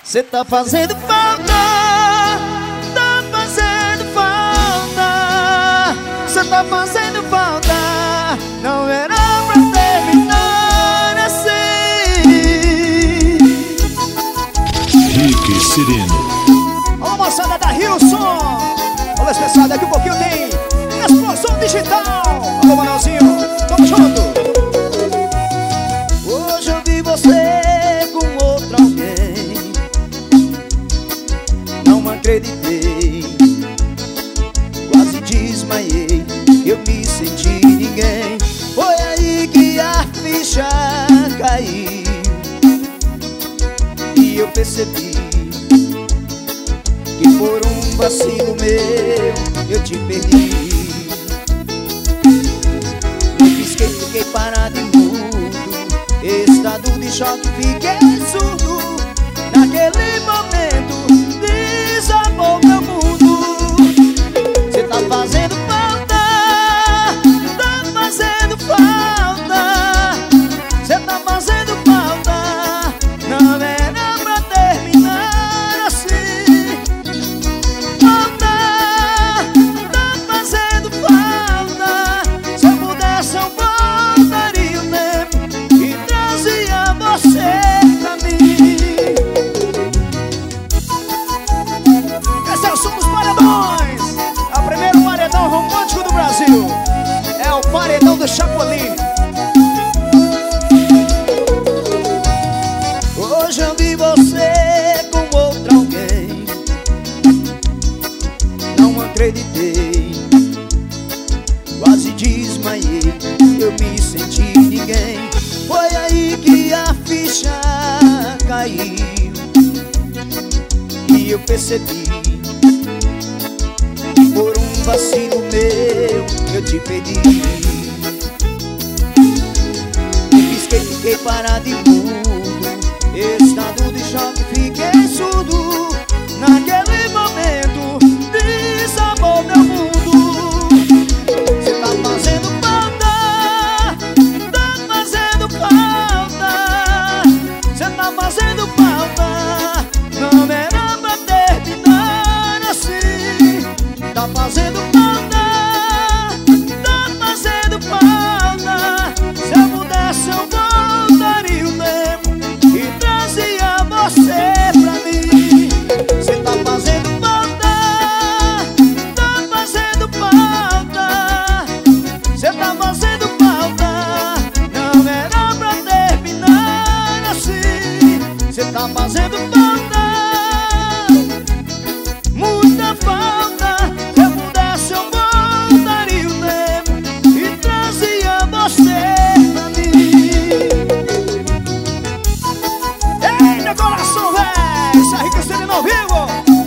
Cê tá fazendo falta, tá fazendo falta. Cê tá fazendo falta, não era pra terminar assim. Rick Sereno. Alô, moçada da Hilson. Alô, especial, daqui um pouquinho tem Explosão Digital. Alô, Manelzinho, tamo junto. Hoje eu vi você com outro alguém, não acreditei, quase desmaiei, eu me senti ninguém. Foi aí que a ficha caiu e eu percebi que por um vacilo meu eu te perdi. Eu pisquei, fiquei parado e mudo, estado de choque, fiquei surdo. Naquele momento desabou meu mundo. Cê tá fazendo falta, tá fazendo falta. Cê tá fazendo falta, não era pra terminar assim. Falta, tá fazendo falta. Se eu pudesse eu voltaria o tempo e trazia você pra mim. Esse é o som dos paredões. É o primeiro paredão romântico do Brasil. É o paredão do Chapolin. Hoje eu vi você com outro alguém, não acreditei, quase desmaiei, eu me senti ninguém. Foi aí que a ficha caiu e eu percebi que por um vacilo meu eu te perdi. Pisquei, fiquei parado e mudo, estado de choque, fiquei surdo. Naquele momento desabou meu mundo. Cê tá fazendo falta, tá fazendo falta. Cê tá fazendo falta, não era pra terminar assim. Tá fazendo falta, tá fazendo falta. Se eu pudesse eu voltaria o tempo e trazia você pra mim. Cê tá fazendo falta, tá fazendo falta. Cê tá fazendo falta, não era pra terminar assim. Cê tá fazendo falta, muita falta. Se eu pudesse eu voltaria o tempo e trazia você pra mim. Ei, meu coração, véi. Essa Rick Sereno ao vivo.